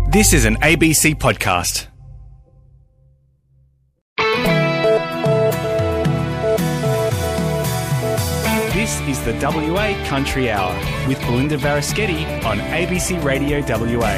This is an ABC podcast. This is the WA Country Hour with Belinda Varaschetti on ABC Radio WA.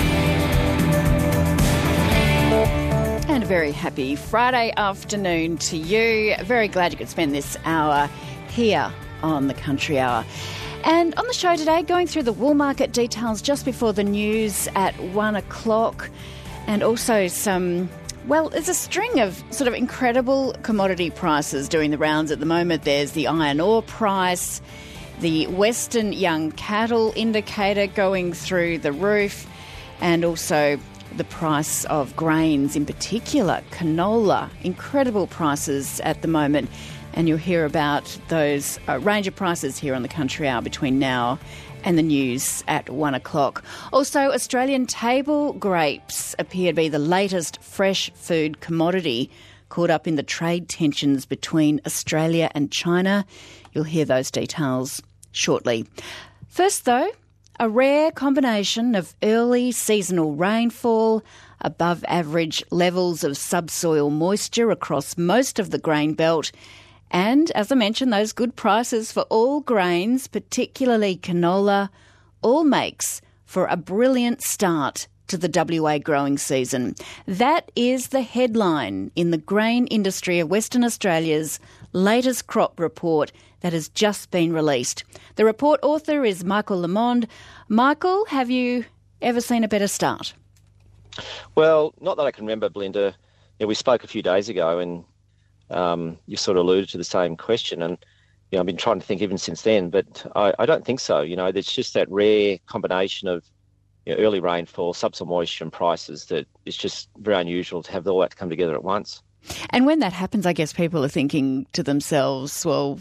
And a very happy Friday afternoon to you. Very glad you could spend this hour here on the Country Hour. And on the show today, going through the wool market details just before the news at 1 o'clock, and also there's a string of sort of incredible commodity prices doing the rounds at the moment. There's the iron ore price, the Western young cattle indicator going through the roof, and also the price of grains, in particular canola. Incredible prices at the moment. And you'll hear about those range of prices here on the Country Hour between now and the news at 1 o'clock. Also, Australian table grapes appear to be the latest fresh food commodity caught up in the trade tensions between Australia and China. You'll hear those details shortly. First, though, a rare combination of early seasonal rainfall, above average levels of subsoil moisture across most of the grain belt, and, as I mentioned, those good prices for all grains, particularly canola, all makes for a brilliant start to the WA growing season. That is the headline in the Grain Industry of Western Australia's latest crop report that has just been released. The report author is Michael Lamond. Michael, have you ever seen a better start? Well, not that I can remember, Belinda. We spoke a few days ago and you sort of alluded to the same question, and I've been trying to think even since then, but I don't think so. There's just that rare combination of early rainfall, subsoil moisture and prices that is just very unusual to have all that come together at once. And when that happens, I guess people are thinking to themselves, well,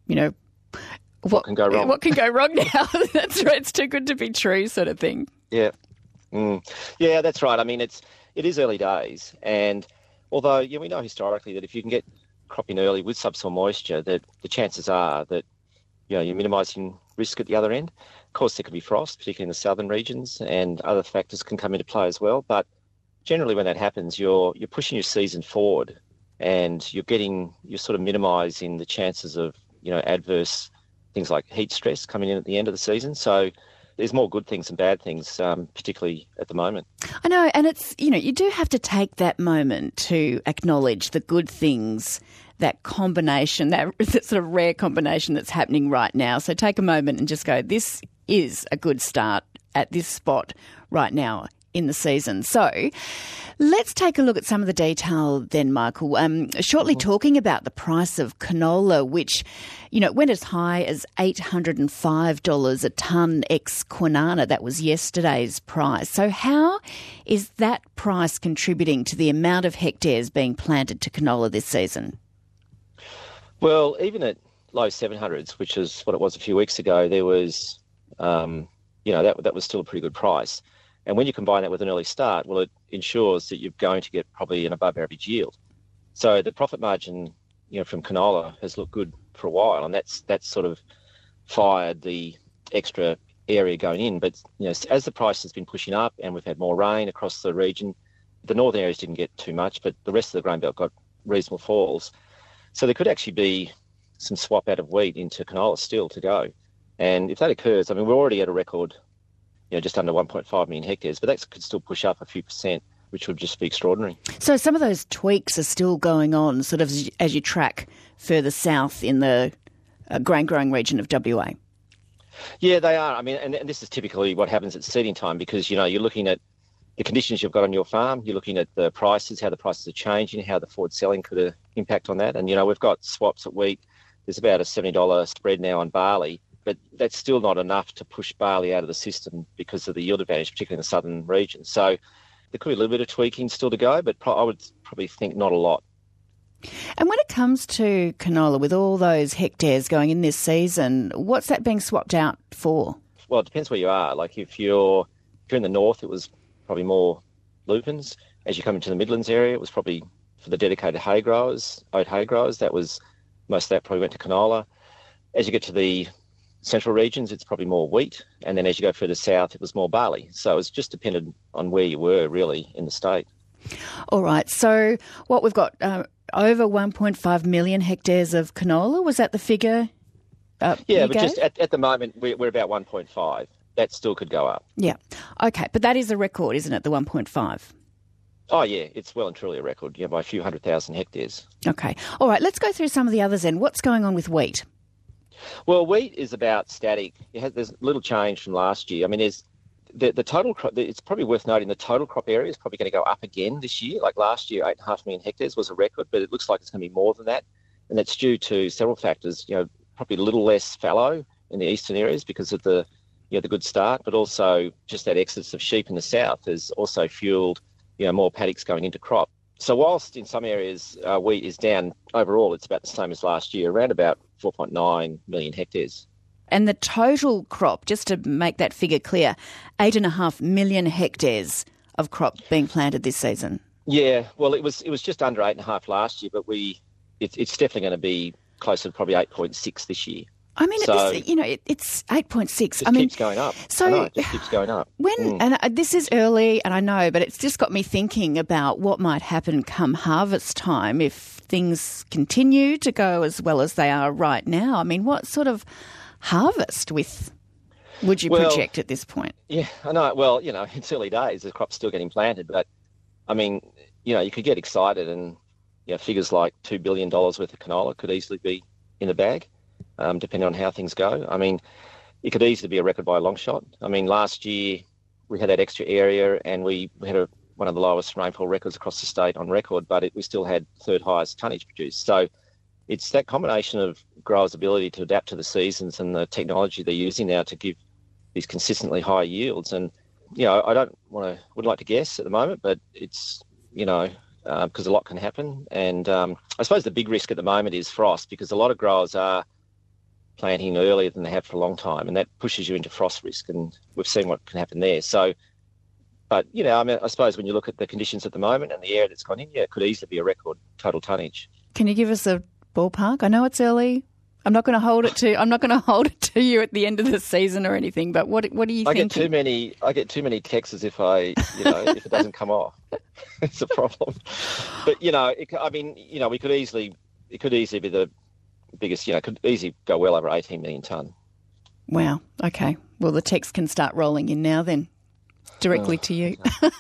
what can go wrong? What can go wrong now? That's right, it's too good to be true, sort of thing. Yeah. Yeah, that's right. I mean, it is early days, and although, we know historically that if you can get cropping early with subsoil moisture, that the chances are that, you're minimising risk at the other end. Of course, there can be frost, particularly in the southern regions, and other factors can come into play as well. But generally when that happens, you're pushing your season forward, and you're sort of minimising the chances of, adverse things like heat stress coming in at the end of the season. So there's more good things than bad things, particularly at the moment. I know, and it's, you do have to take that moment to acknowledge the good things, that combination, that sort of rare combination that's happening right now. So take a moment and just go, this is a good start at this spot right now in the season. So let's take a look at some of the detail then, Michael. Shortly talking about the price of canola, which, went as high as $805 a tonne ex-Kwinana. That was yesterday's price. So how is that price contributing to the amount of hectares being planted to canola this season? Well, even at low 700s, which is what it was a few weeks ago, there was, that was still a pretty good price. And when you combine that with an early start, well, it ensures that you're going to get probably an above average yield. So the profit margin, from canola has looked good for a while, and that's sort of fired the extra area going in. But, as the price has been pushing up and we've had more rain across the region, the northern areas didn't get too much, but the rest of the grain belt got reasonable falls. So there could actually be some swap out of wheat into canola still to go. And if that occurs, we're already at a record, just under 1.5 million hectares, but that could still push up a few percent, which would just be extraordinary. So some of those tweaks are still going on, sort of as you track further south in the grain-growing region of WA? Yeah, they are. And this is typically what happens at seeding time, because, you're looking at the conditions you've got on your farm, you're looking at the prices, how the prices are changing, how the forward selling could impact on that. And, we've got swaps at wheat. There's about a $70 spread now on barley, but that's still not enough to push barley out of the system because of the yield advantage, particularly in the southern region. So there could be a little bit of tweaking still to go, but I would probably think not a lot. And when it comes to canola, with all those hectares going in this season, what's that being swapped out for? Well, it depends where you are. Like if you're in the north, it was probably more lupins. As you come into the Midlands area, it was probably for the dedicated hay growers, oat hay growers. That was most of that probably went to canola. As you get to the central regions, it's probably more wheat. And then as you go further south, it was more barley. So it's just depended on where you were, really, in the state. All right. So what we've got, over 1.5 million hectares of canola. Was that the figure? Yeah, but just at the moment, we're about 1.5. That still could go up. Yeah. Okay. But that is a record, isn't it, the 1.5? Oh, yeah. It's well and truly a record, by a few 100,000 hectares. Okay. All right. Let's go through some of the others then. What's going on with wheat? Well, wheat is about static. There's little change from last year. I mean, there's the total crop. It's probably worth noting the total crop area is probably going to go up again this year. Like last year, 8.5 million hectares was a record, but it looks like it's going to be more than that. And that's due to several factors. Probably a little less fallow in the eastern areas because of the good start, but also just that exodus of sheep in the south has also fueled more paddocks going into crop. So whilst in some areas wheat is down, overall it's about the same as last year, around about 4.9 million hectares. And the total crop, just to make that figure clear, 8.5 million hectares of crop being planted this season. Yeah, well, it was just under 8.5 last year, but it's definitely going to be closer to probably 8.6 this year. I mean, it's 8.6. It keeps going up. So it just keeps going up. And this is early, and I know, but it's just got me thinking about what might happen come harvest time if things continue to go as well as they are right now. I mean, what sort of harvest would you project at this point? Yeah, I know. Well, it's early days. The crop's still getting planted, but I mean, you could get excited, and figures like $2 billion worth of canola could easily be in the bag. Depending on how things go. I mean, it could easily be a record by a long shot. I mean, last year we had that extra area and we had one of the lowest rainfall records across the state on record, but we still had third highest tonnage produced. So it's that combination of growers' ability to adapt to the seasons and the technology they're using now to give these consistently high yields. And, I would like to guess at the moment, but it's, because a lot can happen. And I suppose the big risk at the moment is frost, because a lot of growers are planting earlier than they have for a long time, and that pushes you into frost risk, and we've seen what can happen there. So, but, I suppose when you look at the conditions at the moment and the area that's gone in, it could easily be a record total tonnage. Can you give us a ballpark? I know it's early. I'm not going to hold it to you at the end of the season or anything, but what are you thinking? I get too many texts if if it doesn't come off. It's a problem. But, it could easily be the biggest, could easily go well over 18 million tonne. Wow. Okay. Well, the text can start rolling in now then, directly to you.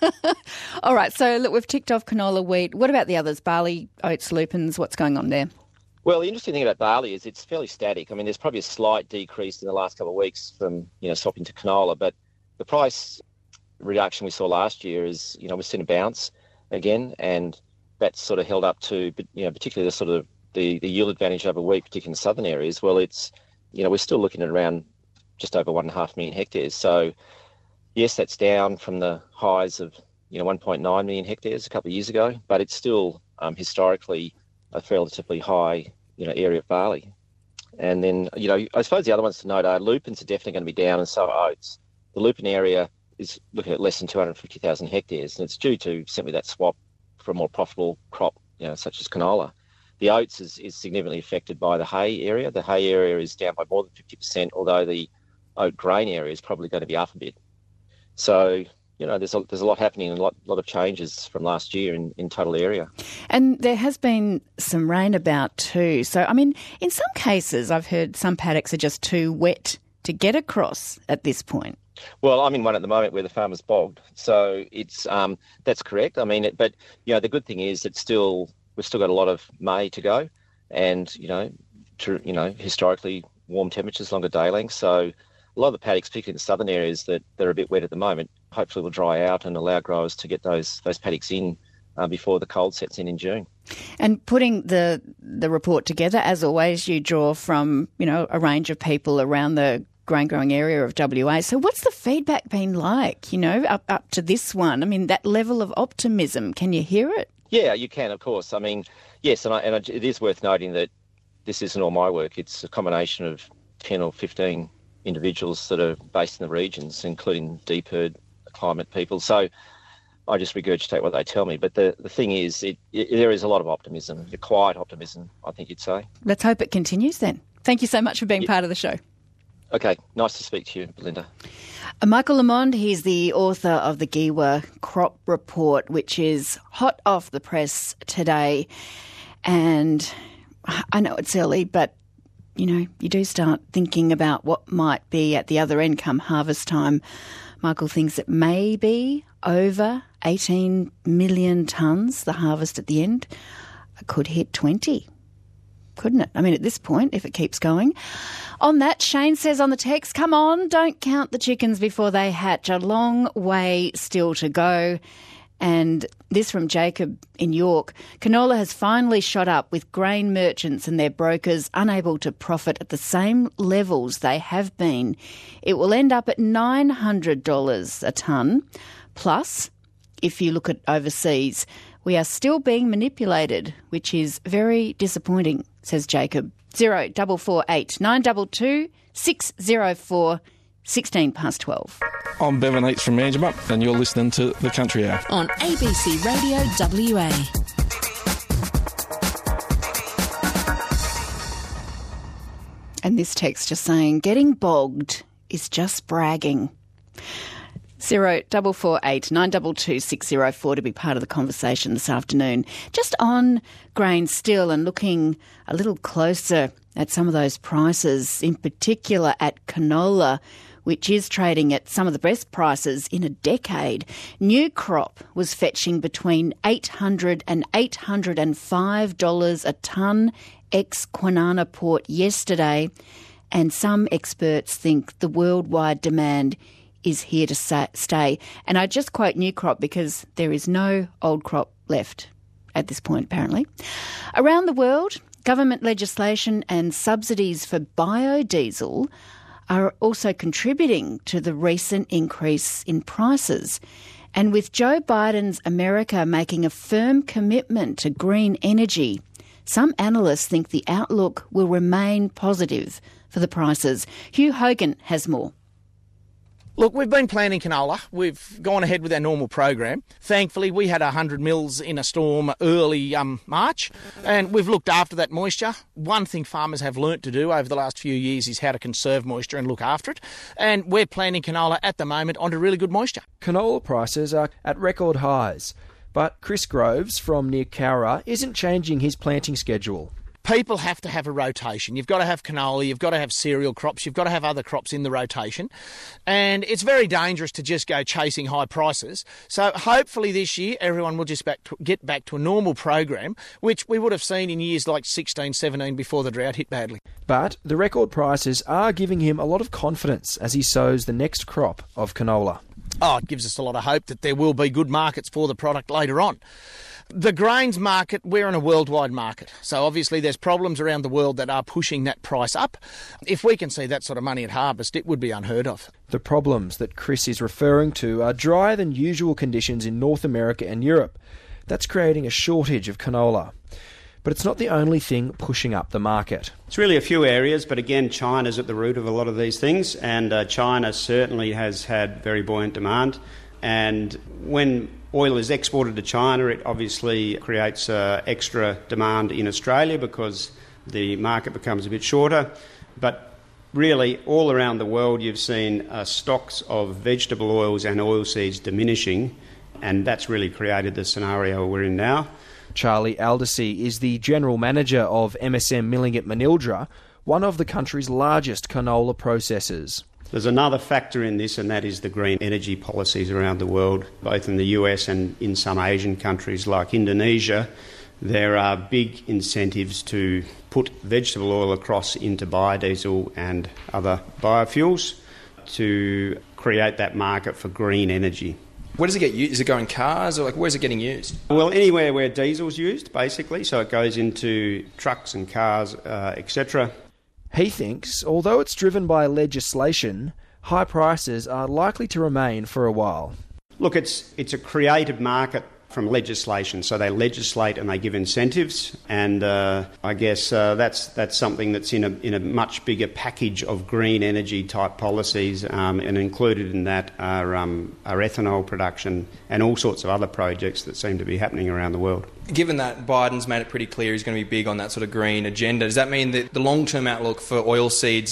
All right. So, look, we've ticked off canola, wheat. What about the others? Barley, oats, lupins, what's going on there? Well, the interesting thing about barley is it's fairly static. I mean, there's probably a slight decrease in the last couple of weeks from, swapping to canola, but the price reduction we saw last year is, we've seen a bounce again, and that's sort of held up to, particularly the sort of the yield advantage over wheat, particularly in the southern areas. Well, it's, we're still looking at around just over 1.5 million hectares. So, yes, that's down from the highs of, 1.9 million hectares a couple of years ago, but it's still historically a relatively high, area of barley. And then, I suppose the other ones to note are lupins are definitely going to be down, and so are oats. The lupin area is looking at less than 250,000 hectares, and it's due to simply that swap for a more profitable crop, such as canola. The oats is significantly affected by the hay area. The hay area is down by more than 50%, although the oat grain area is probably going to be up a bit. So, there's a lot happening and a lot of changes from last year in total area. And there has been some rain about too. So, I mean, in some cases I've heard some paddocks are just too wet to get across at this point. Well, I'm in one at the moment where the farmer's bogged. So it's that's correct. I mean, but, the good thing is we've still got a lot of May to go, and historically warm temperatures, longer day lengths. So a lot of the paddocks, particularly in the southern areas that are a bit wet at the moment, hopefully will dry out and allow growers to get those paddocks in before the cold sets in June. And putting the report together, as always, you draw from a range of people around the grain growing area of WA. So what's the feedback been like? Up to this one. I mean, that level of optimism. Can you hear it? Yeah, you can, of course. I mean, yes, and it is worth noting that this isn't all my work. It's a combination of 10 or 15 individuals that are based in the regions, including DPIRD climate people. So I just regurgitate what they tell me. But the thing is, there is a lot of optimism, a quiet optimism, I think you'd say. Let's hope it continues then. Thank you so much for being part of the show. Okay, nice to speak to you, Belinda. Michael Lamond, he's the author of the GIWA Crop Report, which is hot off the press today. And I know it's early, but, you do start thinking about what might be at the other end come harvest time. Michael thinks it may be over 18 million tonnes, the harvest at the end. It could hit 20, couldn't it? I mean, at this point, if it keeps going. On that, Shane says on the text, come on, don't count the chickens before they hatch. A long way still to go. And this from Jacob in York. Canola has finally shot up with grain merchants and their brokers unable to profit at the same levels they have been. It will end up at $900 a tonne. Plus, if you look at overseas, we are still being manipulated, which is very disappointing, says Jacob. 0448 922 604 16 past 12. I'm Bevan Eats from Manjimup, and you're listening to The Country Hour on ABC Radio WA. And this text just saying, getting bogged is just bragging. 0448 922 604 to be part of the conversation this afternoon. Just on grain still and looking a little closer at some of those prices, in particular at canola, which is trading at some of the best prices in a decade. New crop was fetching between $800 and $805 a tonne ex-Kwinana port yesterday, and some experts think the worldwide demand is here to stay. And I just quote new crop because there is no old crop left at this point, apparently. Around the world, government legislation and subsidies for biodiesel are also contributing to the recent increase in prices. And with Joe Biden's America making a firm commitment to green energy, some analysts think the outlook will remain positive for the prices. Hugh Hogan has more. Look, we've been planting canola. We've gone ahead with our normal program. Thankfully, we had 100 mils in a storm early March, and we've looked after that moisture. One thing farmers have learnt to do over the last few years is how to conserve moisture and look after it. And we're planting canola at the moment onto really good moisture. Canola prices are at record highs, but Chris Groves from near Cowra isn't changing his planting schedule. People have to have a rotation. You've got to have canola, you've got to have cereal crops, you've got to have other crops in the rotation. And it's very dangerous to just go chasing high prices. So hopefully this year everyone will just get back to a normal program, which we would have seen in years like 16, 17 before the drought hit badly. But the record prices are giving him a lot of confidence as he sows the next crop of canola. Oh, it gives us a lot of hope that there will be good markets for the product later on. The grains market, we're in a worldwide market. So obviously there's problems around the world that are pushing that price up. If we can see that sort of money at harvest, it would be unheard of. The problems that Chris is referring to are drier than usual conditions in North America and Europe. That's creating a shortage of canola. But it's not the only thing pushing up the market. It's really a few areas, but again, China's at the root of a lot of these things, and China certainly has had very buoyant demand. And when oil is exported to China, it obviously creates extra demand in Australia because the market becomes a bit shorter. But really, all around the world, you've seen stocks of vegetable oils and oilseeds diminishing, and that's really created the scenario we're in now. Charlie Aldersey is the General Manager of MSM Milling at Manildra, one of the country's largest canola processors. There's another factor in this, and that is the green energy policies around the world, both in the US and in some Asian countries like Indonesia. There are big incentives to put vegetable oil across into biodiesel and other biofuels to create that market for green energy. Where does it get used? Is it going in cars, or where's it getting used? Well, anywhere where diesel's used, basically. So it goes into trucks and cars, etc. He thinks, although it's driven by legislation, high prices are likely to remain for a while. Look, it's a created market from legislation. So they legislate and they give incentives, and I guess that's something that's in a much bigger package of green energy type policies, and included in that are ethanol production and all sorts of other projects that seem to be happening around the world. Given that Biden's made it pretty clear he's going to be big on that sort of green agenda, does that mean that the long-term outlook for oilseeds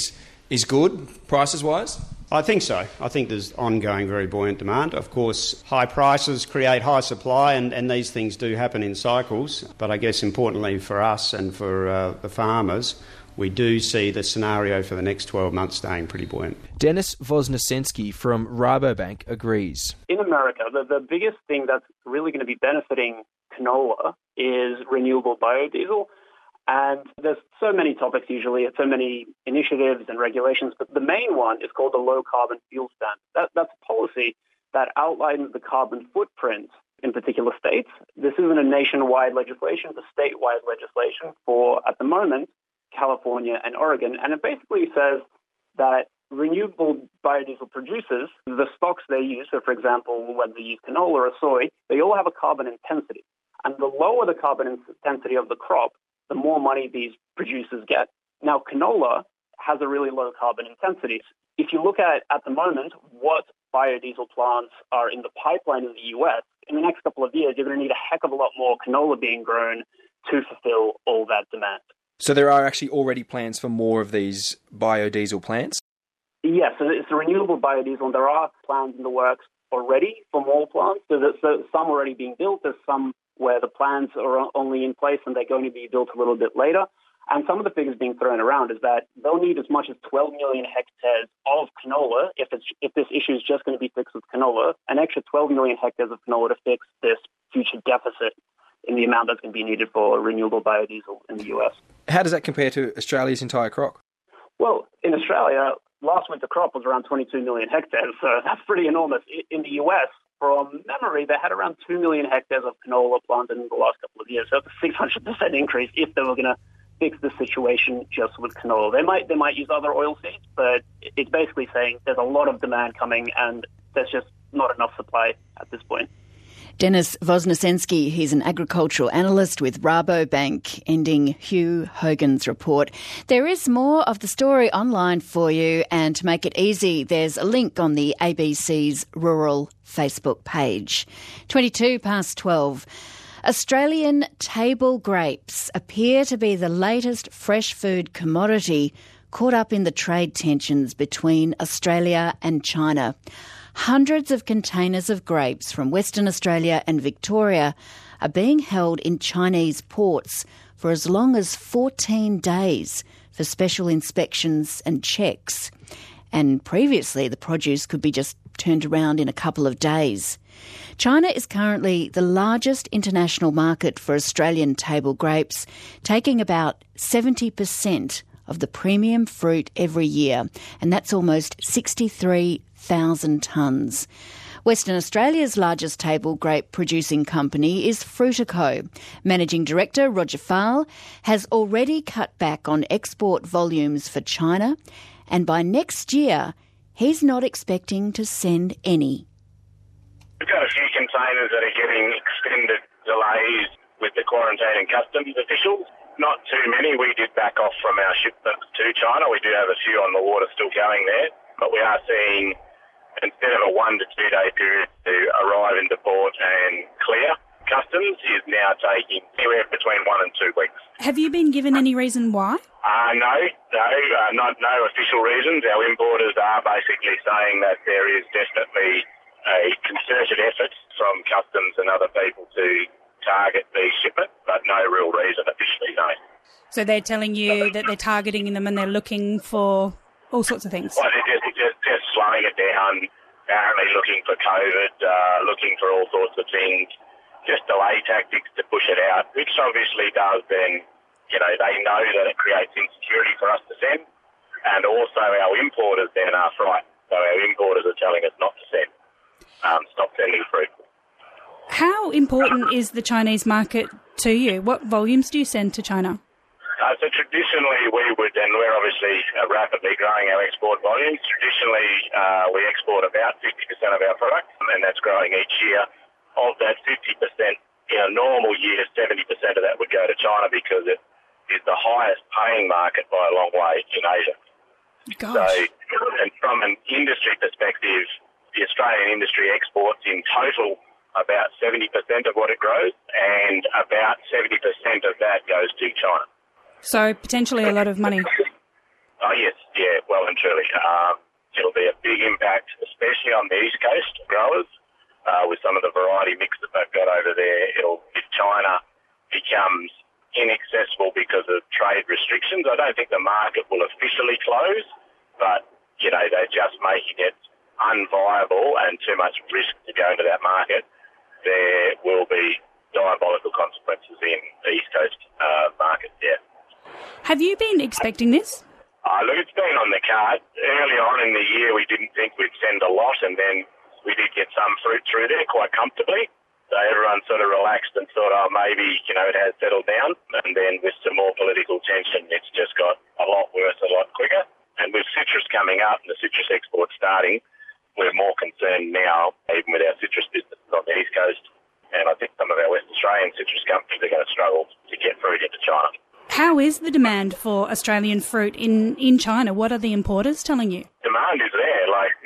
is good, prices-wise? I think so. I think there's ongoing very buoyant demand. Of course, high prices create high supply, and these things do happen in cycles. But I guess importantly for us and for the farmers, we do see the scenario for the next 12 months staying pretty buoyant. Denis Voznesensky from Rabobank agrees. In America, the biggest thing that's really going to be benefiting canola is renewable biodiesel. And there's so many topics usually, so many initiatives and regulations, but the main one is called the Low Carbon Fuel Standard. That's a policy that outlines the carbon footprint in particular states. This isn't a nationwide legislation, it's a statewide legislation for, at the moment, California and Oregon. And it basically says that renewable biodiesel producers, the stocks they use, so for example, whether they use canola or soy, they all have a carbon intensity. And the lower the carbon intensity of the crop, the more money these producers get. Now, canola has a really low carbon intensity. If you look at the moment, what biodiesel plants are in the pipeline in the US, in the next couple of years, you're going to need a heck of a lot more canola being grown to fulfill all that demand. So there are actually already plans for more of these biodiesel plants? Yes, so it's a renewable biodiesel, and there are plans in the works already for more plants. So there's some already being built, there's some where the plans are only in place and they're going to be built a little bit later. And some of the figures being thrown around is that they'll need as much as 12 million hectares of canola, if this issue is just going to be fixed with canola, an extra 12 million hectares of canola to fix this future deficit in the amount that's going to be needed for renewable biodiesel in the US. How does that compare to Australia's entire crop? Well, in Australia, last winter crop was around 22 million hectares, so that's pretty enormous. In the US, from memory, they had around 2 million hectares of canola planted in the last couple of years. So it's a 600% increase if they were going to fix the situation just with canola. They might use other oil seeds, but it's basically saying there's a lot of demand coming and there's just not enough supply at this point. Denis Voznesensky, he's an agricultural analyst with Rabobank, ending Hugh Hogan's report. There is more of the story online for you, and to make it easy, there's a link on the ABC's Rural Facebook page. 12:22. Australian table grapes appear to be the latest fresh food commodity caught up in the trade tensions between Australia and China. Hundreds of containers of grapes from Western Australia and Victoria are being held in Chinese ports for as long as 14 days for special inspections and checks. And previously, the produce could be just turned around in a couple of days. China is currently the largest international market for Australian table grapes, taking about 70% of the premium fruit every year, and that's almost 63,000 tonnes. Western Australia's largest table grape producing company is Frutico. Managing Director Roger Fahl has already cut back on export volumes for China, and by next year, he's not expecting to send any. We've got a few containers that are getting extended delays with the quarantine and customs officials. Not too many. We did back off from our shipments to China. We do have a few on the water still going there, but we are seeing, instead of a 1 to 2 day period to arrive into port and clear, customs is now taking anywhere between 1 and 2 weeks. Have you been given any reason why? No official reasons. Our importers are basically saying that there is definitely a concerted effort from customs and other people to target these shipments, but no real reason officially, no. So they're telling you that they're targeting them and they're looking for all sorts of things? Well, they're just slowing it down, apparently looking for COVID, looking for all sorts of things, just delay tactics to push it out, which obviously does then, they know that it creates insecurity for us to send, and also our importers then are frightened. So our importers are telling us not to send, stop sending fruit. How important is the Chinese market to you? What volumes do you send to China? So traditionally we would, and we're obviously rapidly growing our export volumes. Traditionally we export about 50% of our product, and that's growing each year. Of that 50%, in a normal year, 70% of that would go to China because it is the highest paying market by a long way in Asia. Gosh. So, and from an industry perspective, the Australian industry exports in total about 70% of what it grows, and about 70% of that goes to China. So potentially a lot of money. Oh, yes, yeah, well and truly. It'll be a big impact, especially on the East Coast growers, with some of the variety mix that they've got over there. If China becomes inaccessible because of trade restrictions, I don't think the market will officially close, but, they're just making it unviable and too much risk to go into that market. There will be diabolical consequences in the East Coast market, yeah. Have you been expecting this? Look, it's been on the card. Early on in the year, we didn't think we'd send a lot, and then we did get some fruit through there quite comfortably. So everyone sort of relaxed and thought, maybe, it has settled down. And then with some more political tension, it's just got a lot worse a lot quicker. And with citrus coming up and the citrus export starting, we're more concerned now, even with our citrus businesses on the East Coast. And I think some of our West Australian citrus companies are going to struggle to get fruit into China. How is the demand for Australian fruit in China? What are the importers telling you? Demand is there,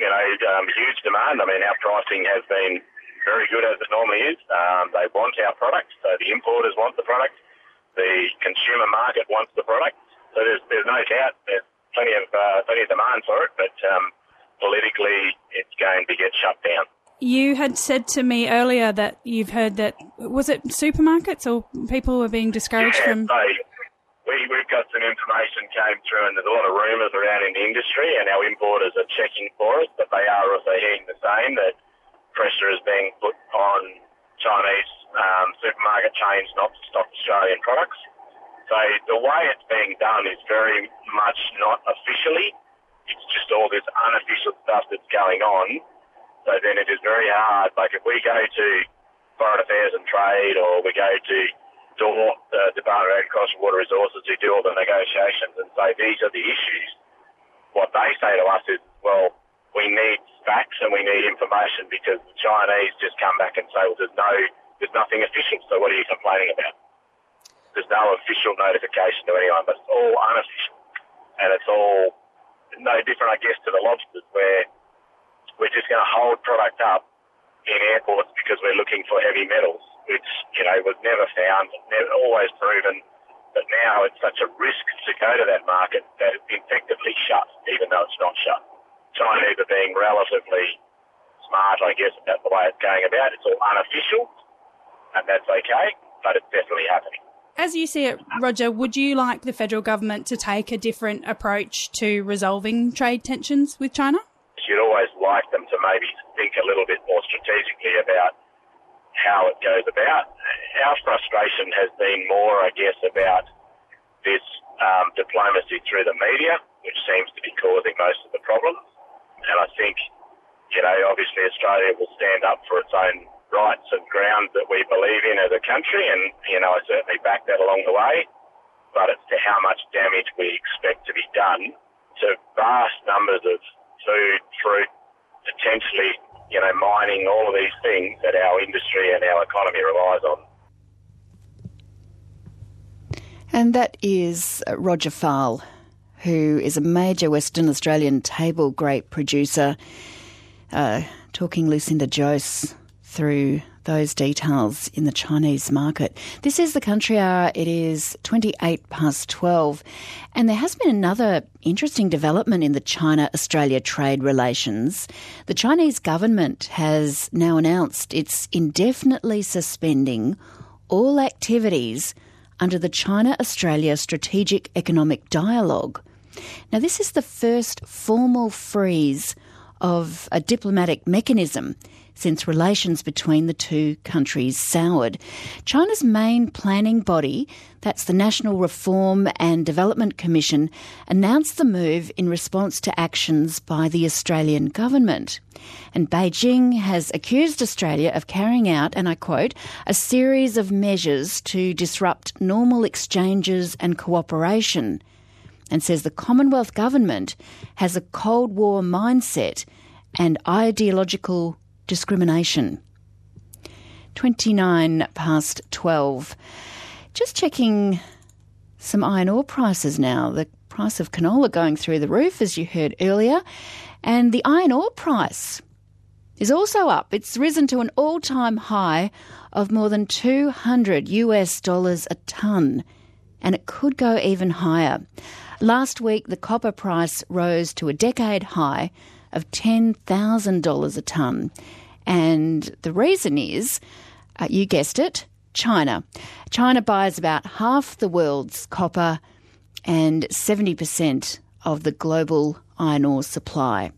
huge demand. I mean, our pricing has been very good as it normally is. They want our product, so the importers want the product. The consumer market wants the product. So there's no doubt there's plenty of demand for it, but politically it's going to get shut down. You had said to me earlier that you've heard that, was it supermarkets or people were being discouraged from... We've got some information came through, and there's a lot of rumours around in the industry, and our importers are checking for us, but they are also hearing the same, that pressure is being put on Chinese supermarket chains not to stock Australian products. So the way it's being done is very much not officially. It's just all this unofficial stuff that's going on. So then it is very hard. Like if we go to Foreign Affairs and Trade, or we go to the Department of Agriculture and Water Resources, who do all the negotiations, and say these are the issues, what they say to us is, well, we need facts and we need information, because the Chinese just come back and say, well, there's nothing official, so what are you complaining about? There's no official notification to anyone, but it's all unofficial. And it's all no different, I guess, to the lobsters, where we're just going to hold product up in airports because we're looking for heavy metals, which, was never found, always proven. But now it's such a risk to go to that market that it's effectively shut, even though it's not shut. Chinese are being relatively smart, I guess, about the way it's going about. It's all unofficial, and that's okay, but it's definitely happening. As you see it, Roger, would you like the federal government to take a different approach to resolving trade tensions with China? You'd always like them to maybe think a little bit more strategically about how it goes about. Our frustration has been more, I guess, about this diplomacy through the media, which seems to be causing most of the problems. And I think, obviously Australia will stand up for its own rights and grounds that we believe in as a country, and, I certainly back that along the way. But it's to how much damage we expect to be done to vast numbers of food, fruit, potentially, mining, all of these things that our industry and our economy relies on. And that is Roger Fahl, who is a major Western Australian table grape producer, talking Lucinda Jose through those details in the Chinese market. This is the Country Hour. It is 12:28, and there has been another interesting development in the China-Australia trade relations. The Chinese government has now announced it's indefinitely suspending all activities under the China-Australia Strategic Economic Dialogue. Now, this is the first formal freeze of a diplomatic mechanism since relations between the two countries soured. China's main planning body, that's the National Reform and Development Commission, announced the move in response to actions by the Australian government. And Beijing has accused Australia of carrying out, and I quote, a series of measures to disrupt normal exchanges and cooperation, and says the Commonwealth government has a Cold War mindset and ideological discrimination. 12:29. Just checking some iron ore prices now. The price of canola going through the roof, as you heard earlier, and the iron ore price is also up. It's risen to an all-time high of more than $200 a tonne, and it could go even higher. Last week, the copper price rose to a decade high of $10,000 a tonne. And the reason is, you guessed it, China. China buys about half the world's copper and 70% of the global iron ore supply.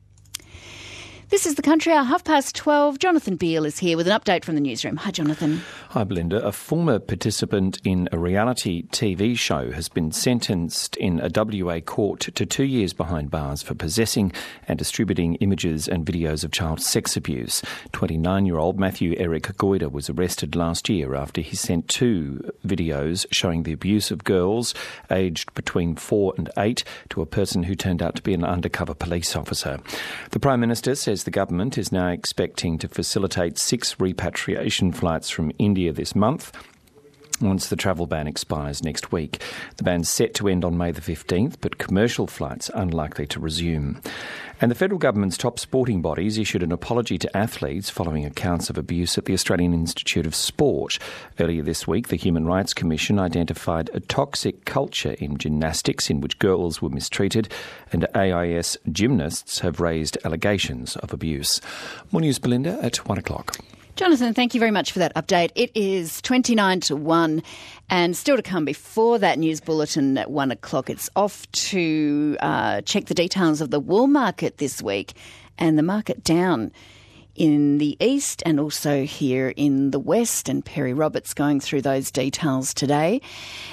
This is the Country Hour, 12:30. Jonathan Beale is here with an update from the newsroom. Hi, Jonathan. Hi, Belinda. A former participant in a reality TV show has been sentenced in a WA court to 2 years behind bars for possessing and distributing images and videos of child sex abuse. 29-year-old Matthew Eric Goyder was arrested last year after he sent 2 videos showing the abuse of girls aged between 4 and 8 to a person who turned out to be an undercover police officer. The Prime Minister says the government is now expecting to facilitate 6 repatriation flights from India this month, once the travel ban expires next week. The ban's set to end on May the 15th, but commercial flights are unlikely to resume. And the federal government's top sporting bodies issued an apology to athletes following accounts of abuse at the Australian Institute of Sport. Earlier this week, the Human Rights Commission identified a toxic culture in gymnastics in which girls were mistreated, and AIS gymnasts have raised allegations of abuse. More news, Belinda, at 1 o'clock. Jonathan, thank you very much for that update. It is 29 to 1, and still to come before that news bulletin at 1 o'clock. It's off to check the details of the wool market this week, and the market down in the east and also here in the west, and Perry Roberts going through those details today.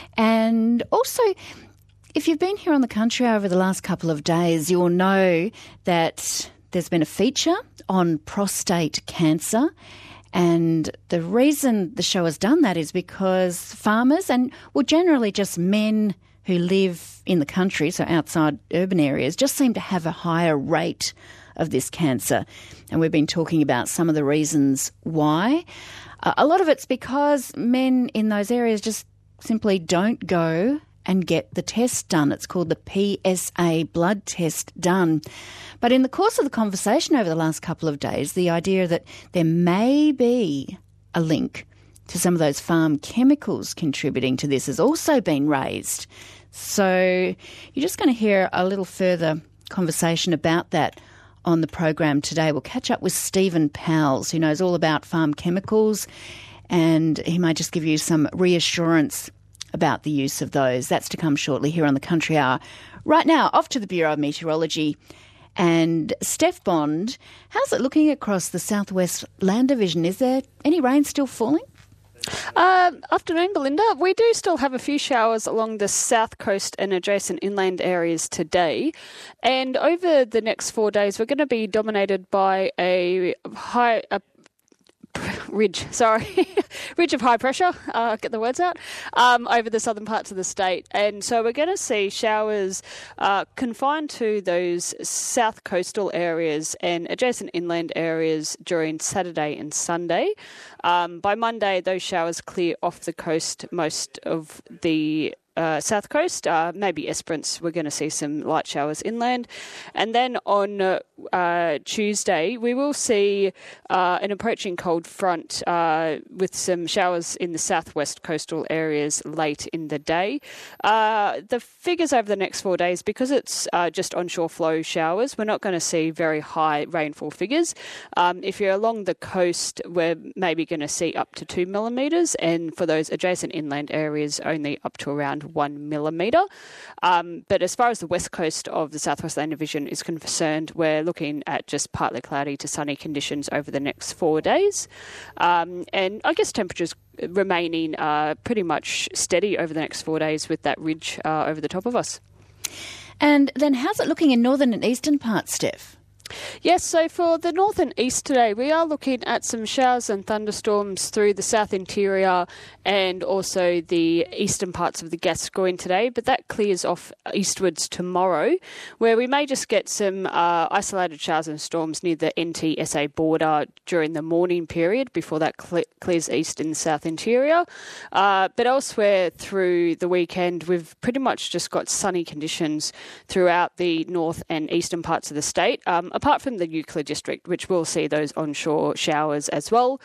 And also, if you've been here on the Country over the last couple of days, you'll know that there's been a feature on prostate cancer. And the reason the show has done that is because farmers and, well, generally just men who live in the country, so outside urban areas, just seem to have a higher rate of this cancer. And we've been talking about some of the reasons why. A lot of it's because men in those areas just simply don't go and get the test done. It's called the PSA blood test done. But in the course of the conversation over the last couple of days, the idea that there may be a link to some of those farm chemicals contributing to this has also been raised. So you're just going to hear a little further conversation about that on the program today. We'll catch up with Stephen Powles, who knows all about farm chemicals, and he might just give you some reassurance about the use of those. That's to come shortly here on the Country Hour. Right now, off to the Bureau of Meteorology. And Steph Bond, how's it looking across the Southwest Land Division? Is there any rain still falling? Afternoon, Belinda. We do still have a few showers along the south coast and adjacent inland areas today. And over the next 4 days, we're going to be dominated by a ridge of high pressure, get the words out, over the southern parts of the state. And so we're going to see showers confined to those south coastal areas and adjacent inland areas during Saturday and Sunday. By Monday, those showers clear off the coast, most of the south coast, maybe Esperance, we're going to see some light showers inland. And then on Tuesday, we will see an approaching cold front with some showers in the southwest coastal areas late in the day. The figures over the next 4 days, because it's just onshore flow showers, we're not going to see very high rainfall figures. If you're along the coast, we're maybe going to see up to 2 millimetres, and for those adjacent inland areas, only up to around 1 millimetre. But as far as the west coast of the Southwest Land Division is concerned, we're looking at just partly cloudy to sunny conditions over the next 4 days. And I guess temperatures remaining pretty much steady over the next 4 days with that ridge over the top of us. And then how's it looking in northern and eastern parts, Steph? Yes, so for the north and east today, we are looking at some showers and thunderstorms through the south interior and also the eastern parts of the Gascoyne today, but that clears off eastwards tomorrow, where we may just get some isolated showers and storms near the NT-SA border during the morning period before that clears east in the south interior. But elsewhere through the weekend, we've pretty much just got sunny conditions throughout the north and eastern parts of the state. apart from the nuclear district, which will see those onshore showers as well.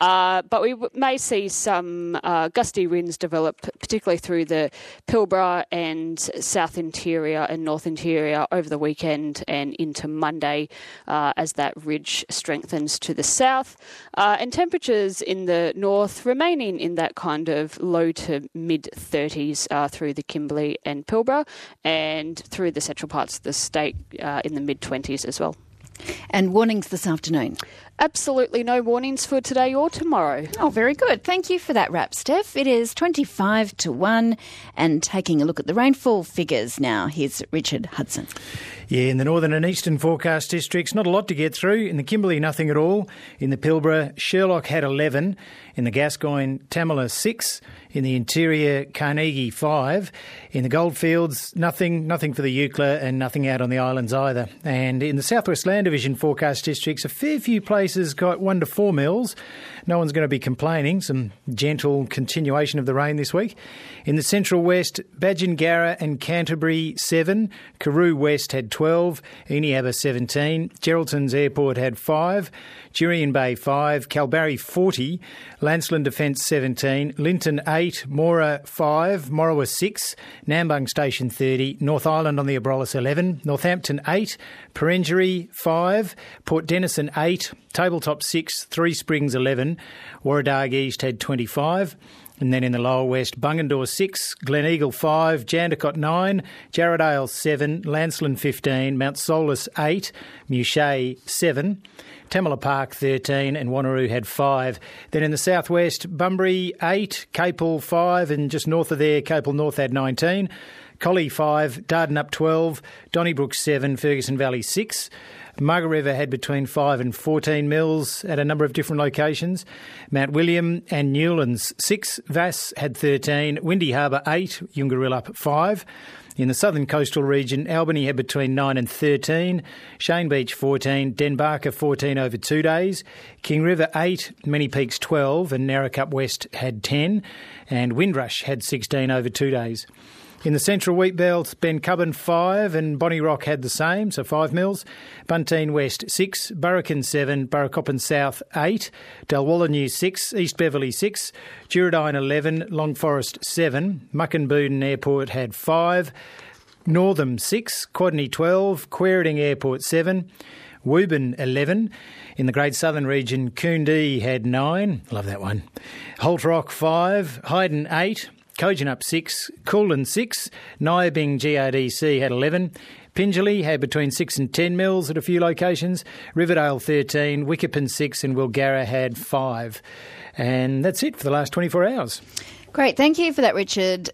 But we may see some gusty winds develop, particularly through the Pilbara and south interior and north interior over the weekend and into Monday as that ridge strengthens to the south. And temperatures in the north remaining in that kind of low to mid-30s through the Kimberley and Pilbara, and through the central parts of the state in the mid-20s as well. And warnings this afternoon? Absolutely no warnings for today or tomorrow. Oh, very good. Thank you for that wrap, Steph. It is 25 to 1. And taking a look at the rainfall figures now, here's Richard Hudson. Yeah, in the northern and eastern forecast districts, not a lot to get through. In the Kimberley, nothing at all. In the Pilbara, Sherlock had 11. In the Gascoyne, Tamala 6. In the interior, Carnegie 5. In the Goldfields, nothing for the Eucla, and nothing out on the islands either. And in the Southwest Land Division forecast districts, a fair few places got 1 to 4 mils. No one's going to be complaining. Some gentle continuation of the rain this week. In the Central West, Badgingarra and Canterbury 7. Karoo West had 12. Eneabba 17. Geraldton's Airport had 5. Jurien Bay 5. Kalbarri 40. Lancelin Defence 17. Linton 8. Moora 5. Morawa 6. Nambung Station 30. North Island on the Abrolhos 11. Northampton 8. Perenjori 5. Port Denison 8. Tabletop 6. Three Springs 11. Warradarg East had 25. And then in the Lower West, Bungendore 6, Gleneagle 5, Jandakot 9, Jarrahdale 7, Lancelin 15, Mount Solus 8, Muchet 7, Tamala Park 13 and Wanneroo had 5. Then in the southwest, Bunbury 8, Capel 5 and just north of there, Capel North had 19, Collie 5, Dardanup 12, Donnybrook 7, Ferguson Valley 6. Margaret River had between 5 and 14 mils at a number of different locations. Mount William and Newlands 6, Vass had 13, Windy Harbour 8, Yungarillup 5. In the southern coastal region, Albany had between 9 and 13, Shane Beach 14, Denbarker 14 over 2 days, King River 8, Many Peaks 12 and Narrackup West had 10 and Windrush had 16 over 2 days. In the central wheat belt, Bencubbin 5 and Bonnie Rock had the same, so 5 mils. Bunteen West 6, Burrakin 7, Burracoppin South 8, Dalwallinu 6, East Beverley 6, Duradyne 11, Long Forest 7, Muckenbuden Airport had 5, Northam 6, Quadney 12, Quairading Airport 7, Woburn 11. In the Great Southern region, Coondee had 9, love that one, Holt Rock 5, Hayden 8, Kojonup 6, Coolin 6, Nyabing GRDC had 11, Pingelly had between 6 and 10 mils at a few locations, Riverdale 13, Wickerpin 6 and Wilgarra had 5. And that's it for the last 24 hours. Great, thank you for that, Richard.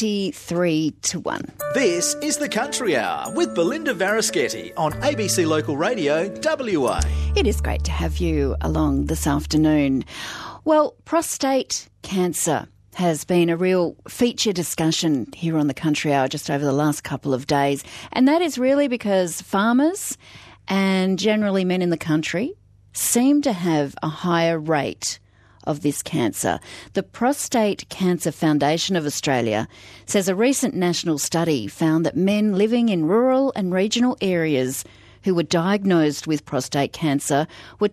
23 to 1. This is the Country Hour with Belinda Varaschetti on ABC Local Radio WA. It is great to have you along this afternoon. Well, prostate cancer has been a real feature discussion here on the Country Hour just over the last couple of days. And that is really because farmers and generally men in the country seem to have a higher rate of this cancer. The Prostate Cancer Foundation of Australia says a recent national study found that men living in rural and regional areas who were diagnosed with prostate cancer were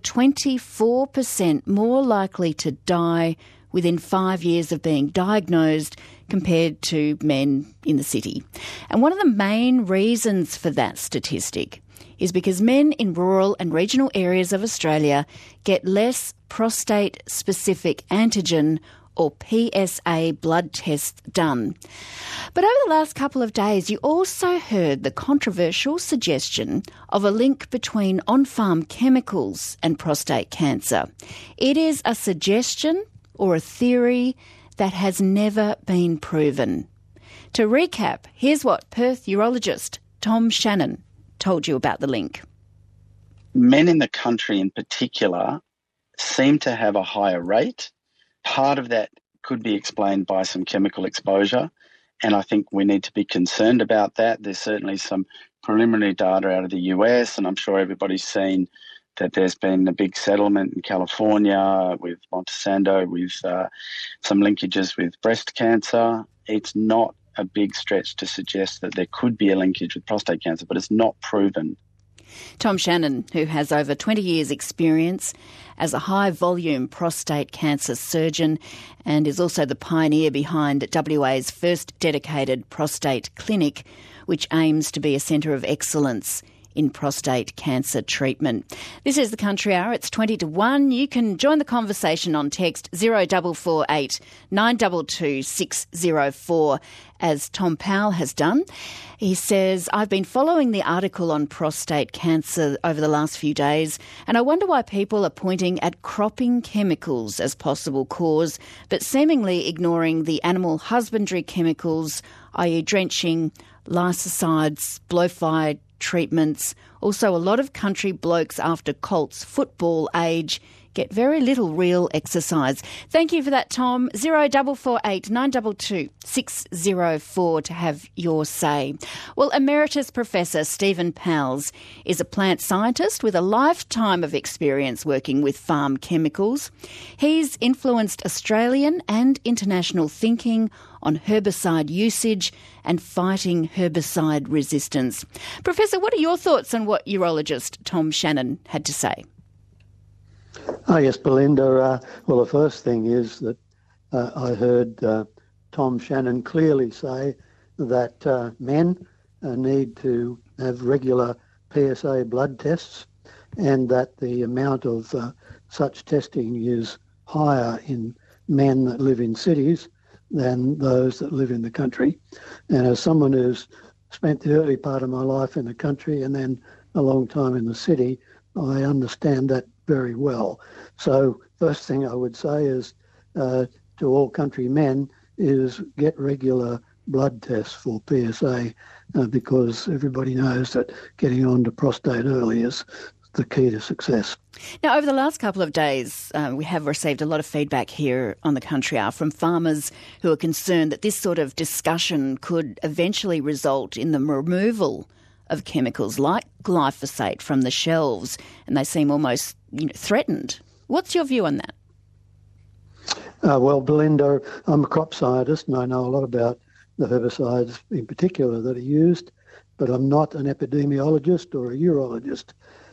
24% more likely to die within 5 years of being diagnosed compared to men in the city. And one of the main reasons for that statistic is because men in rural and regional areas of Australia get less prostate-specific antigen or PSA blood tests done. But over the last couple of days, you also heard the controversial suggestion of a link between on-farm chemicals and prostate cancer. It is a suggestion or a theory that has never been proven. To recap, here's what Perth urologist Tom Shannon told you about the link. Men in the country in particular seem to have a higher rate. Part of that could be explained by some chemical exposure, and I think we need to be concerned about that. There's certainly some preliminary data out of the US, and I'm sure everybody's seen that there's been a big settlement in California with Monsanto with some linkages with breast cancer. It's not a big stretch to suggest that there could be a linkage with prostate cancer, but it's not proven. Tom Shannon, who has over 20 years' experience as a high-volume prostate cancer surgeon and is also the pioneer behind WA's first dedicated prostate clinic, which aims to be a centre of excellence in prostate cancer treatment. This is the Country Hour. It's 20 to 1. You can join the conversation on text 0448 922 604, as Tom Powell has done. He says, I've been following the article on prostate cancer over the last few days, and I wonder why people are pointing at cropping chemicals as possible cause, but seemingly ignoring the animal husbandry chemicals, i.e. drenching, lysicides, blow-fired treatments. Also, a lot of country blokes after Colts football age get very little real exercise. Thank you for that, Tom. 0448 922 604 to have your say. Well, Emeritus Professor Stephen Powell is a plant scientist with a lifetime of experience working with farm chemicals. He's influenced Australian and international thinking on herbicide usage and fighting herbicide resistance. Professor, what are your thoughts on what urologist Tom Shannon had to say? Oh, yes, Belinda. Well, the first thing is that I heard Tom Shannon clearly say that men need to have regular PSA blood tests, and that the amount of such testing is higher in men that live in cities than those that live in the country. And as someone who's spent the early part of my life in the country and then a long time in the city, I understand that very well. So first thing I would say is to all country men is get regular blood tests for PSA because everybody knows that getting on to prostate early is the key to success. Now, over the last couple of days, we have received a lot of feedback here on the Country Hour from farmers who are concerned that this sort of discussion could eventually result in the removal of chemicals like glyphosate from the shelves, and they seem almost threatened. What's your view on that? Well, Belinda, I'm a crop scientist and I know a lot about the herbicides in particular that are used, but I'm not an epidemiologist or a urologist.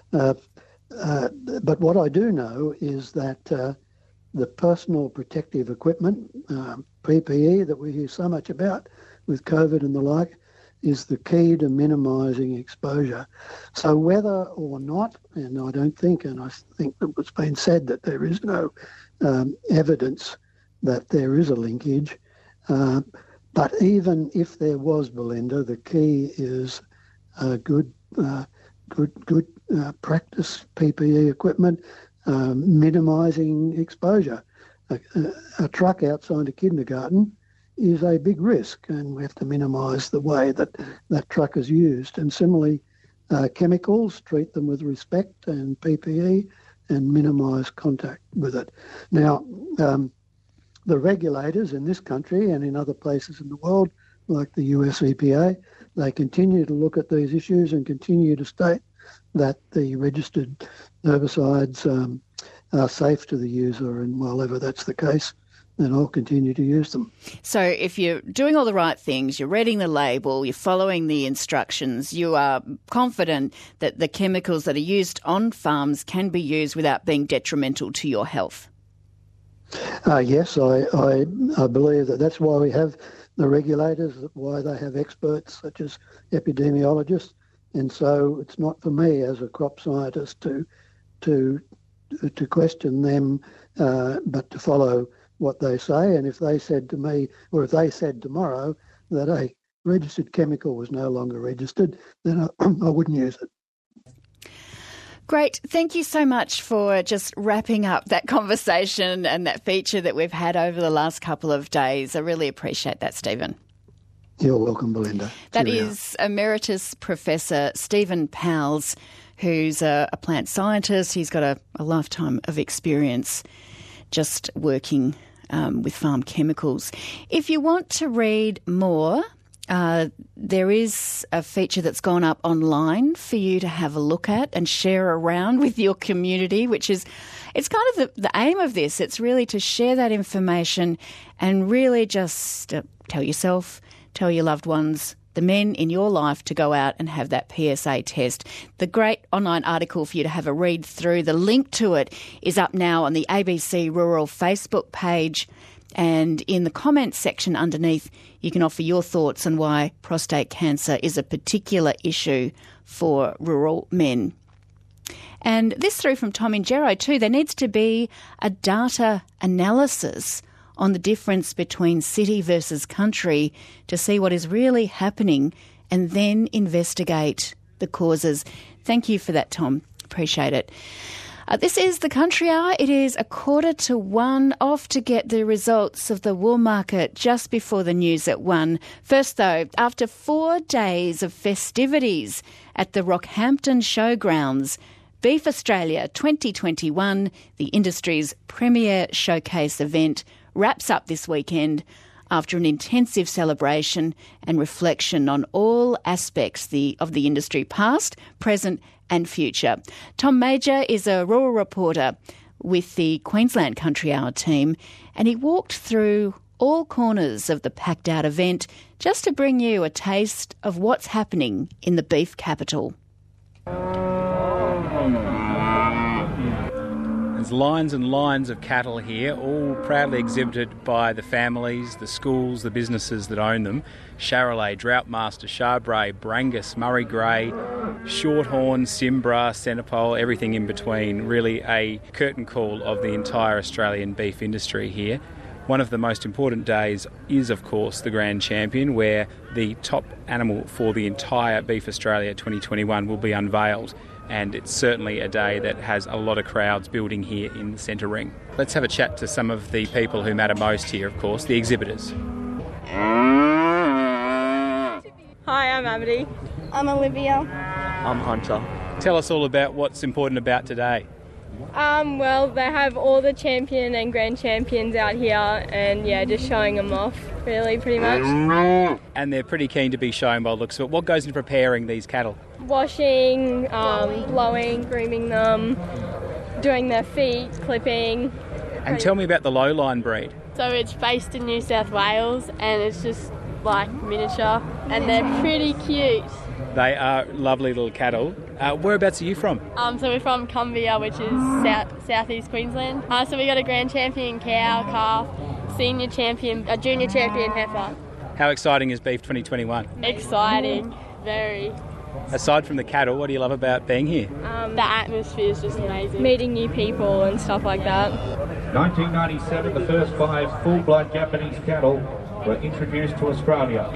But what I do know is that the personal protective equipment, PPE, that we hear so much about with COVID and the like, is the key to minimising exposure. So whether or not, and I don't think, and I think that it's been said that there is no evidence that there is a linkage, but even if there was, Belinda, the key is good practice PPE equipment, minimising exposure. A truck outside a kindergarten is a big risk, and we have to minimise the way that that truck is used. And similarly, chemicals, treat them with respect, and PPE, and minimise contact with it. Now, the regulators in this country and in other places in the world, like the US EPA, they continue to look at these issues and continue to state that the registered herbicides are safe to the user, and while ever that's the case, then I'll continue to use them. So if you're doing all the right things, you're reading the label, you're following the instructions, you are confident that the chemicals that are used on farms can be used without being detrimental to your health? Yes, I believe that that's why we have the regulators, why they have experts such as epidemiologists. And so it's not for me as a crop scientist to question them, but to follow what they say. And if they said to me, or if they said tomorrow that a registered chemical was no longer registered, then I wouldn't use it. Great. Thank you so much for just wrapping up that conversation and that feature that we've had over the last couple of days. I really appreciate that, Stephen. You're welcome, Belinda. That is Emeritus Professor Stephen Powell, who's a plant scientist. He's got a lifetime of experience just working with farm chemicals. If you want to read more, there is a feature that's gone up online for you to have a look at and share around with your community, which is, it's kind of the aim of this. It's really to share that information and really just tell yourself, tell your loved ones, the men in your life to go out and have that PSA test. The great online article for you to have a read through, the link to it is up now on the ABC Rural Facebook page, and in the comments section underneath you can offer your thoughts on why prostate cancer is a particular issue for rural men. And this through from Tom in Gero too. There needs to be a data analysis on the difference between city versus country to see what is really happening and then investigate the causes. Thank you for that, Tom. Appreciate it. This is the Country Hour. It is 1:45, off to get the results of the wool market just before the news at 1. First though, after 4 days of festivities at the Rockhampton Showgrounds, Beef Australia 2021, the industry's premier showcase event, wraps up this weekend after an intensive celebration and reflection on all aspects of the industry, past, present and future. Tom Major is a rural reporter with the Queensland Country Hour team, and he walked through all corners of the packed-out event just to bring you a taste of what's happening in the beef capital. There's lines and lines of cattle here, all proudly exhibited by the families, the schools, the businesses that own them. Charolais, Droughtmaster, Charbray, Brangus, Murray Grey, Shorthorn, Simbra, Centerpole, everything in between. Really a curtain call of the entire Australian beef industry here. One of the most important days is, of course, the Grand Champion, where the top animal for the entire Beef Australia 2021 will be unveiled. And it's certainly a day that has a lot of crowds building here in the centre ring. Let's have a chat to some of the people who matter most here, of course, the exhibitors. Hi, I'm Amity. I'm Olivia. I'm Hunter. Tell us all about what's important about today. Well, they have all the champion and grand champions out here, and yeah, just showing them off, really, pretty much. And they're pretty keen to be shown by the looks of it. What goes into preparing these cattle? Washing, blowing, grooming them, doing their feet, clipping. And tell me about the lowline breed. So it's based in New South Wales, and it's just like miniature, and they're pretty cute. They are lovely little cattle. Whereabouts are you from? So we're from Cumbria, which is southeast Queensland. So we got a grand champion cow, calf, senior champion, a junior champion heifer. How exciting is Beef 2021? Exciting, very. Aside from the cattle, what do you love about being here? The atmosphere is just amazing. Meeting new people and stuff like that. 1997, the first 5 full-blood Japanese cattle were introduced to Australia.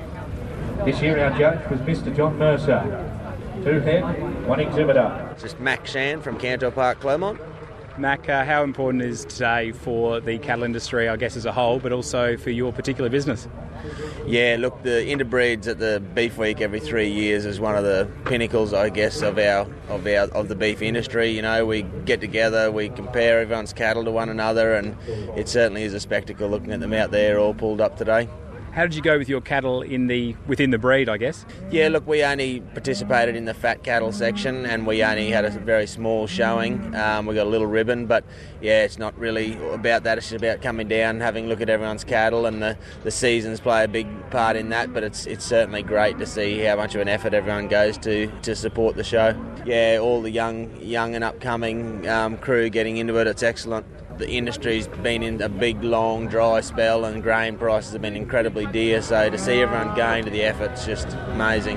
This year our judge was Mr. John Mercer. 2 head, 1 exhibitor. Just Mac Shan from Cantor Park, Clermont. Mac, how important is today for the cattle industry, I guess, as a whole, but also for your particular business? Yeah, look, the interbreeds at the Beef Week every 3 years is one of the pinnacles, I guess, of the beef industry. You know, we get together, we compare everyone's cattle to one another, and it certainly is a spectacle looking at them out there all pulled up today. How did you go with your cattle within the breed, I guess? Yeah, look, we only participated in the fat cattle section, and we only had a very small showing. We got a little ribbon, but yeah, it's not really about that. It's just about coming down, having a look at everyone's cattle, and the seasons play a big part in that. But it's certainly great to see how much of an effort everyone goes to support the show. Yeah, all the young and upcoming crew getting into it. It's excellent. The industry's been in a big, long, dry spell, and grain prices have been incredibly dear, so to see everyone going to the effort's just amazing.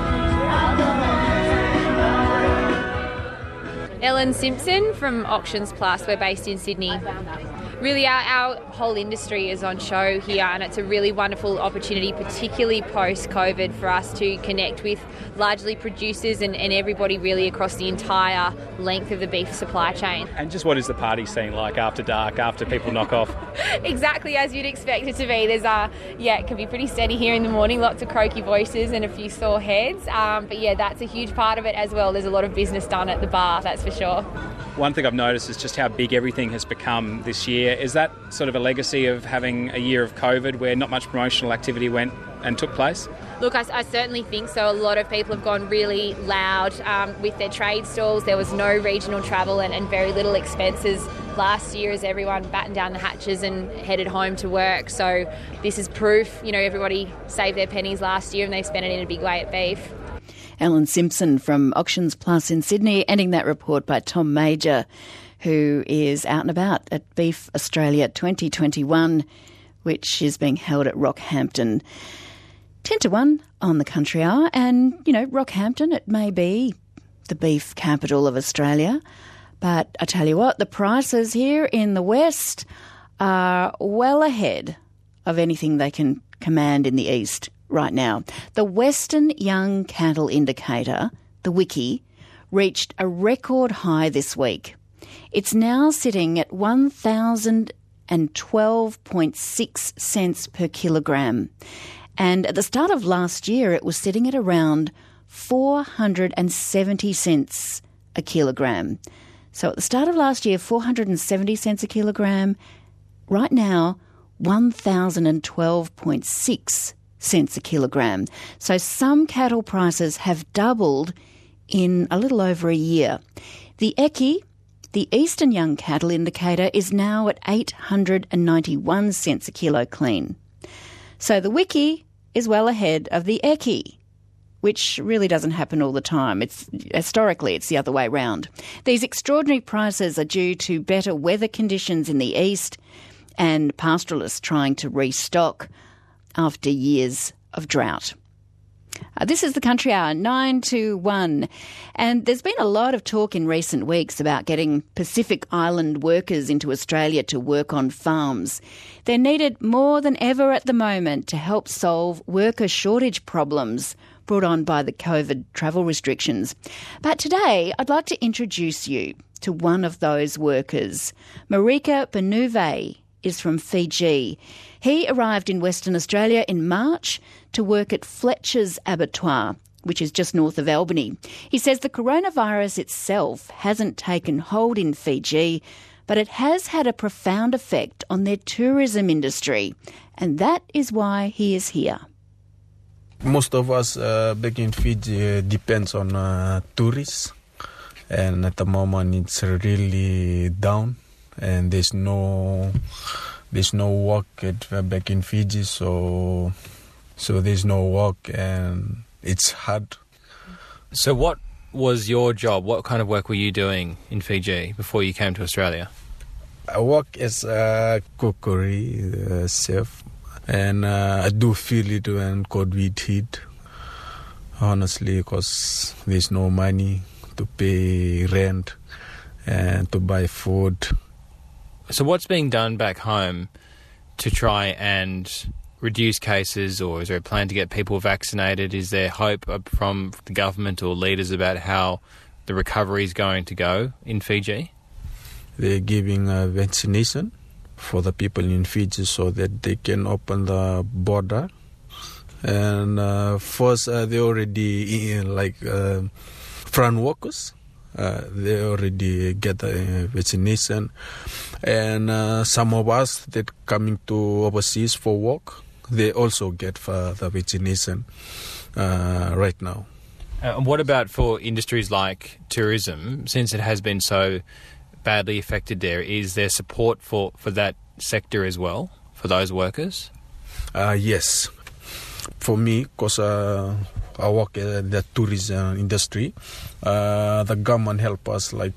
Ellen Simpson from Auctions Plus. We're based in Sydney. Really, our whole industry is on show here, and it's a really wonderful opportunity, particularly post-COVID, for us to connect with largely producers and everybody really across the entire length of the beef supply chain. And just what is the party scene like after dark, after people knock off? Exactly as you'd expect it to be. There's it can be pretty steady here in the morning, lots of croaky voices and a few sore heads. But yeah, that's a huge part of it as well. There's a lot of business done at the bar, that's for sure. One thing I've noticed is just how big everything has become this year. Is that sort of a legacy of having a year of COVID where not much promotional activity went and took place? Look, I certainly think so. A lot of people have gone really loud with their trade stalls. There was no regional travel and very little expenses last year as everyone battened down the hatches and headed home to work. So this is proof, everybody saved their pennies last year and they spent it in a big way at beef. Ellen Simpson from Auctions Plus in Sydney, ending that report by Tom Major, who is out and about at Beef Australia 2021, which is being held at Rockhampton. 10 to 1 on the Country Hour. And, Rockhampton, it may be the beef capital of Australia, but I tell you what, the prices here in the West are well ahead of anything they can command in the East right now. The Western Young Cattle Indicator, the Wiki, reached a record high this week. It's now sitting at 1,012.6 cents per kilogram. And at the start of last year, it was sitting at around 470 cents a kilogram. So at the start of last year, 470 cents a kilogram. Right now, 1,012.6 cents a kilogram. So some cattle prices have doubled in a little over a year. The EYCI, the Eastern Young Cattle Indicator, is now at 891 cents a kilo clean. So the Wiki is well ahead of the EYCI, which really doesn't happen all the time. Historically, it's the other way round. These extraordinary prices are due to better weather conditions in the east and pastoralists trying to restock after years of drought. This is the Country Hour, 9 to 1. And there's been a lot of talk in recent weeks about getting Pacific Island workers into Australia to work on farms. They're needed more than ever at the moment to help solve worker shortage problems brought on by the COVID travel restrictions. But today, I'd like to introduce you to one of those workers. Marika Benuve is from Fiji. He arrived in Western Australia in March to work at Fletcher's Abattoir, which is just north of Albany. He says the coronavirus itself hasn't taken hold in Fiji, but it has had a profound effect on their tourism industry, and that is why he is here. Most of us back in Fiji depends on tourists, and at the moment it's really down, and there's no work back in Fiji, so there's no work and it's hard. So what was your job? What kind of work were you doing in Fiji before you came to Australia? I work as a cookery chef, and I do feel it when COVID hit, honestly, because there's no money to pay rent and to buy food. So what's being done back home to try and reduce cases, or is there a plan to get people vaccinated? Is there hope from the government or leaders about how the recovery is going to go in Fiji? They're giving a vaccination for the people in Fiji so that they can open the border. And first, they already, front workers, they already get the vaccination. And some of us that coming to overseas for work, they also get the vaccination right now. What about for industries like tourism? Since it has been so badly affected there, is there support for that sector as well, for those workers? Yes. For me, because I work in the tourism industry, the government help us like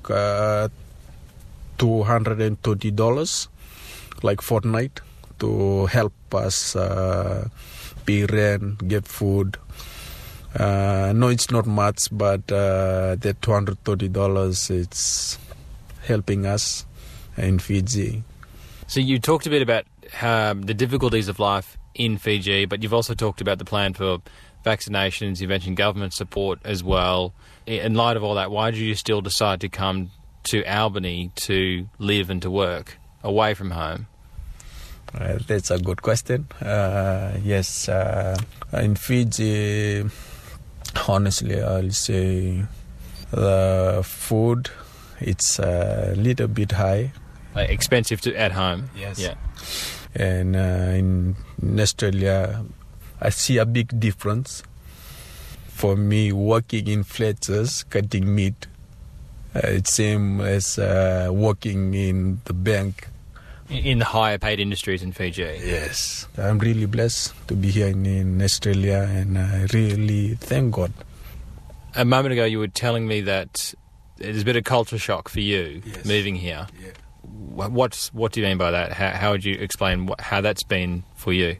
$230 like fortnight to help us pay rent, get food. No, it's not much, but that $230, it's helping us in Fiji. So you talked a bit about the difficulties of life in Fiji, but you've also talked about the plan for vaccinations. You mentioned government support as well. In light of all that, why did you still decide to come to Albany to live and to work away from home? That's a good question. Yes, in Fiji, honestly, I'll say the food, it's a little bit high. Expensive at home? Yes. Yeah. And in Australia, I see a big difference. For me, working in Fletcher's, cutting meat, It's same as working in the bank. In the higher paid industries in Fiji? Yes. I'm really blessed to be here in Australia, and I really thank God. A moment ago you were telling me that there's a bit of culture shock for you moving here. Yeah. What do you mean by that? How would you explain how that's been for you?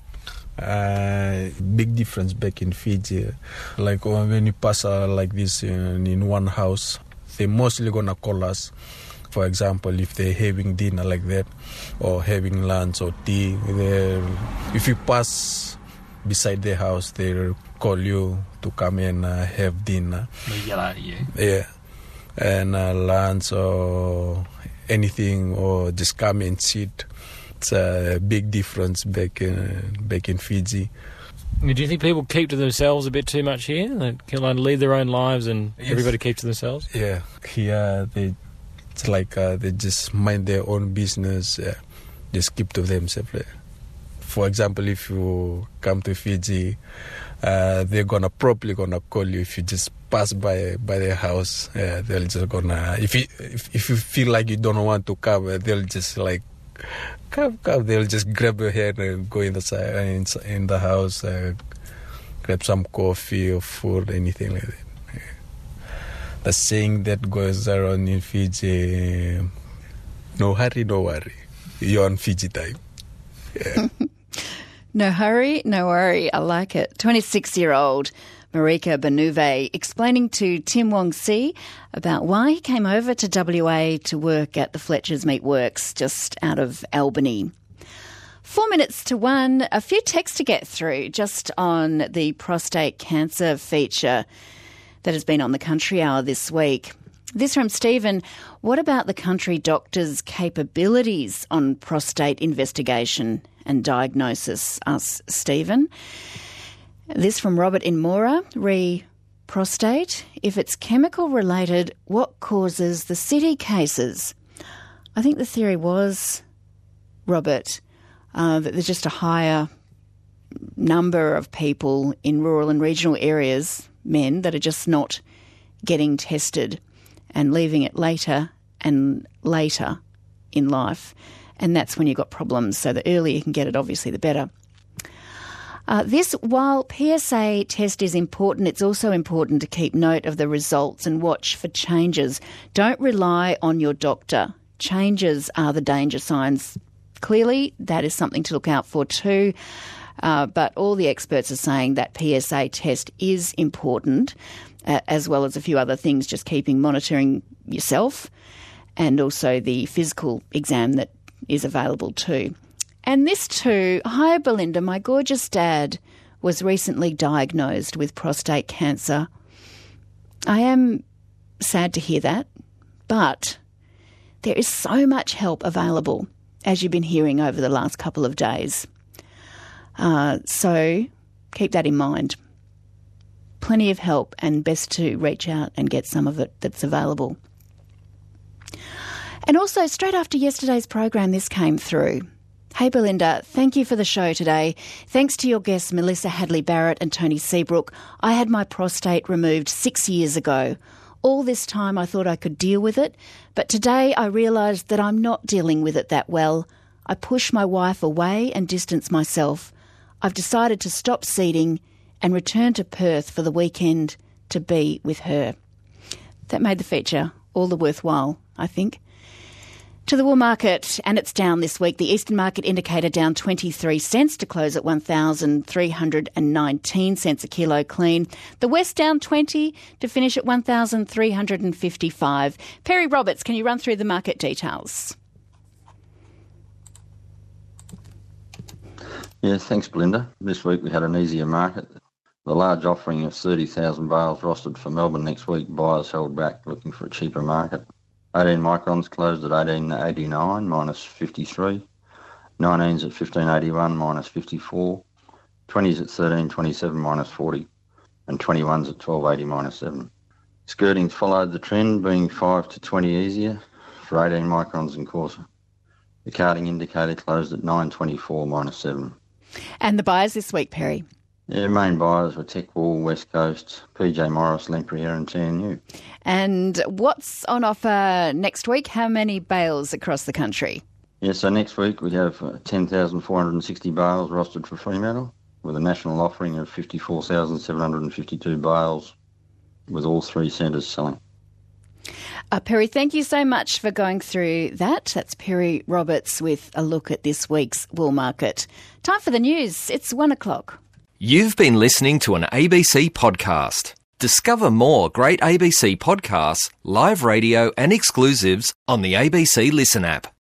Big difference back in Fiji. Like when you pass like this in one house, they're mostly gonna call us. For example, if they're having dinner like that, or having lunch or tea, if you pass beside their house, they'll call you to come and have dinner. They yell at you. Yeah, and lunch or anything, or just come and sit. It's a big difference back in Fiji. Do you think people keep to themselves a bit too much here? They can lead their own lives and everybody keeps to themselves? Yeah, here it's like they just mind their own business, just keep to themselves. For example, if you come to Fiji, they're probably gonna call you if you just pass by their house. They'll just gonna if you feel like you don't want to come, they'll just like come. They'll just grab your hand and go inside in the house, grab some coffee or food, anything like that. The saying that goes around in Fiji, no hurry, no worry. You're on Fiji time. Yeah. No hurry, no worry. I like it. 26-year-old Marika Benuve explaining to Tim Wong Si about why he came over to WA to work at the Fletcher's Meat Works just out of Albany. 4 minutes to 1, a few texts to get through just on the prostate cancer feature that has been on the Country Hour this week. This from Stephen. What about the country doctors' capabilities on prostate investigation and diagnosis? Asks Stephen. This from Robert in Mora. Prostate. If it's chemical related, what causes the city cases? I think the theory was, Robert, that there's just a higher number of people in rural and regional areas, men, that are just not getting tested and leaving it later and later in life. And that's when you've got problems. So the earlier you can get it, obviously, the better. While PSA test is important, it's also important to keep note of the results and watch for changes. Don't rely on your doctor. Changes are the danger signs. Clearly, that is something to look out for too. But all the experts are saying that PSA test is important, as well as a few other things, just monitoring yourself and also the physical exam that is available too. And this too, hi Belinda, my gorgeous dad was recently diagnosed with prostate cancer. I am sad to hear that, but there is so much help available, as you've been hearing over the last couple of days. So keep that in mind. Plenty of help, and best to reach out and get some of it that's available. And also, straight after yesterday's program, this came through. Hey Belinda, thank you for the show today. Thanks to your guests Melissa Hadley-Barrett and Tony Seabrook, I had my prostate removed 6 years ago. All this time I thought I could deal with it, but today I realised that I'm not dealing with it that well. I push my wife away and distance myself. I've decided to stop seeding and return to Perth for the weekend to be with her. That made the feature all the worthwhile, I think. To the wool market, and it's down this week. The Eastern Market Indicator down 23 cents to close at 1,319 cents a kilo clean. The West down 20 to finish at 1,355. Perry Roberts, can you run through the market details? Yes, thanks, Belinda. This week we had an easier market. The large offering of 30,000 bales rostered for Melbourne next week, buyers held back looking for a cheaper market. 18 microns closed at 18.89, minus 53. 19s at 15.81, minus 54. 20s at 13.27, minus 40. And 21s at 12.80, minus 7. Skirtings followed the trend, being 5 to 20 easier for 18 microns in Corsa. The carting indicator closed at 9.24, minus 7. And the buyers this week, Perry? Yeah, main buyers were Tech Wall, West Coast, PJ Morris, Lempriere and TNU. And what's on offer next week? How many bales across the country? Yeah, so next week we have 10,460 bales rostered for Fremantle, with a national offering of 54,752 bales, with all three centres selling. Perry, thank you so much for going through that. That's Perry Roberts with a look at this week's wool market. Time for the news. It's 1 o'clock. You've been listening to an ABC podcast. Discover more great ABC podcasts, live radio and exclusives on the ABC Listen app.